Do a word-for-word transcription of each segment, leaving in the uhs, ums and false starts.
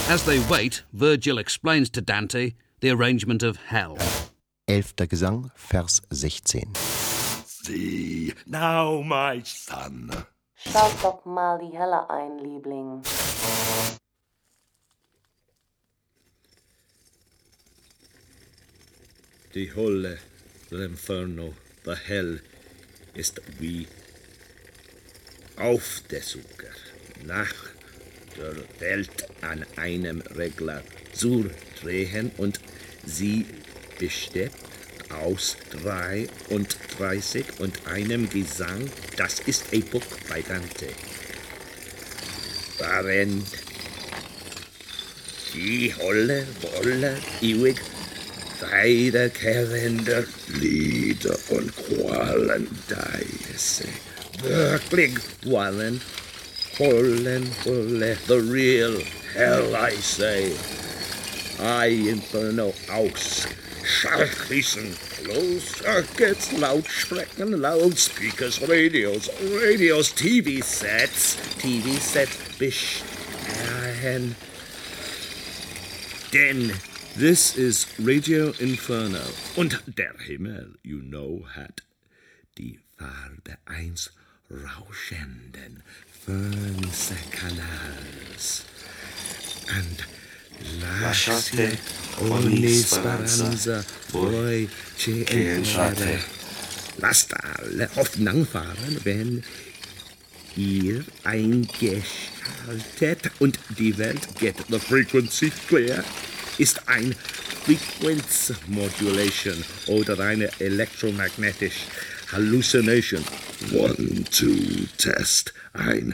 As they wait, Virgil explains to Dante the arrangement of hell. Elfter Gesang, Vers sechzehn. See, now my son. Schalt doch mal die Hölle ein, Liebling. Die Hölle, l'Inferno, the Hell, ist wie auf der Suche nach der Welt an einem Regler zu drehen und sie besteht aus dreiunddreißig und einem Gesang, das ist ein Buch bei Dante. Darin die Hölle wolle ewig wiederkehrende Lieder und Qualen deise. Wirklich wollen, wollen, wollen, the real hell I say. I Inferno aus. Schallkrisen, Closed circuits, Lautsprechen, Loudspeakers, Radios, Radios, T V sets, T V sets bestehen. Denn this is Radio Inferno. Und der Himmel, you know, hat die Farbe eines rauschenden Fernsehkanals. And lasciate ogni speranza voi ci entrate. Lasst alle Hoffnung fahren, wenn ihr eingeschaltet und die Welt get the frequency clear, ist ein Frequency Modulation oder eine electromagnetic hallucination. One, two, test, ein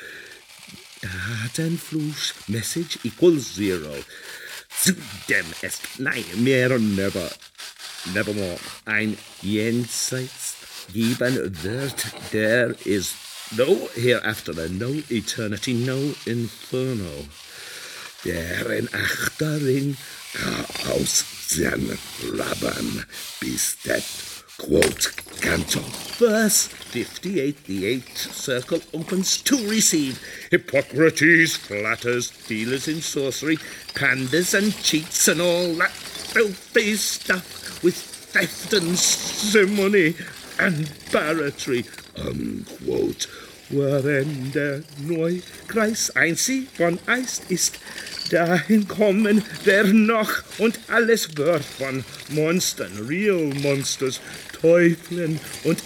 Datenfluss, Message equals zero. Zudem ist, nein, mehr never, nevermore, ein Jenseits geben wird. There is no hereafter, no eternity, no inferno. Deren Achterin aus seinen Rabbern bis that quote canto. Verse fifty-eight, the eighth circle opens to receive Hippocrates, flatters, dealers in sorcery, panders and cheats and all that filthy stuff with theft and simony and barratry, unquote. Worin der Neukreis einzig von Eis ist, dahin kommen wir noch und alles wird von Monstern, real Monsters, Teufeln und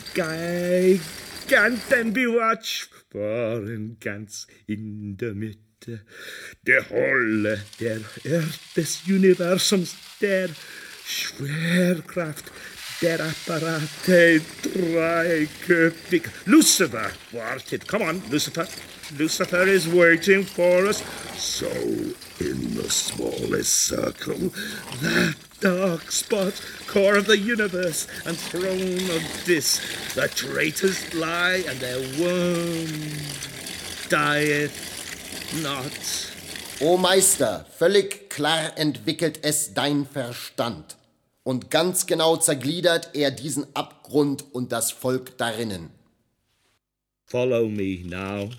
Giganten bewatcht, waren ganz in der Mitte der Hölle, der Erde des Universums, der Schwerkraft, der Apparate dreiköpfig. Lucifer wartet. Come on, Lucifer. Lucifer is waiting for us. So, in the smallest circle, that dark spot, core of the universe and throne of this, the traitors lie and their worm dieth not. O Meister, völlig klar entwickelt es dein Verstand. Und ganz genau zergliedert er diesen Abgrund und das Volk darinnen. Follow me now.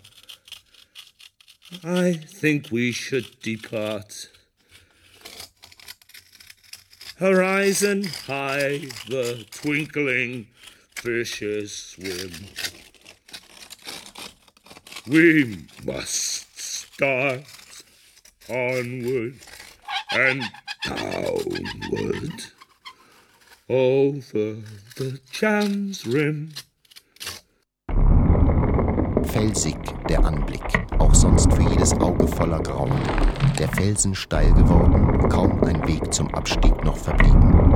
I think we should depart. Horizon high, the twinkling fishes swim. We must start onward and downward. Over the Cham's rim. Felsig der Anblick, auch sonst für jedes Auge voller Grauen. Der Felsen steil geworden, kaum ein Weg zum Abstieg noch verblieben.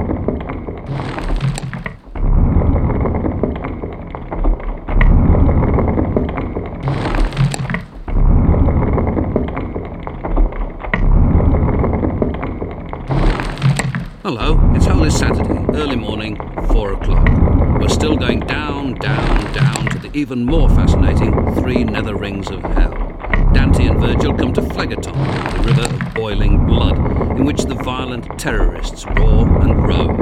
Hello, it's Holy Saturday, early morning, four o'clock. We're still going down, down, down to the even more fascinating three nether rings of hell. Dante and Virgil come to Phlegethon, the river of boiling blood, in which the violent terrorists roar and roam.